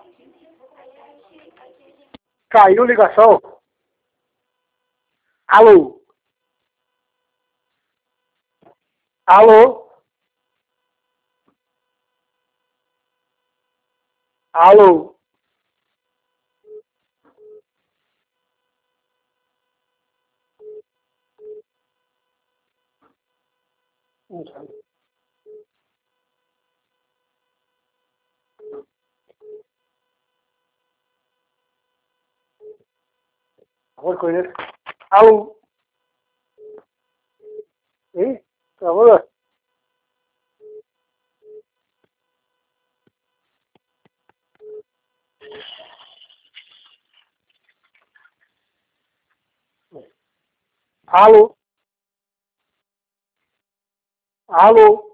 Caiu ligação. Alô? Alô? Alô? Não sabe. Agora conheço. Alô? Hein? Alô? Alô? Alô?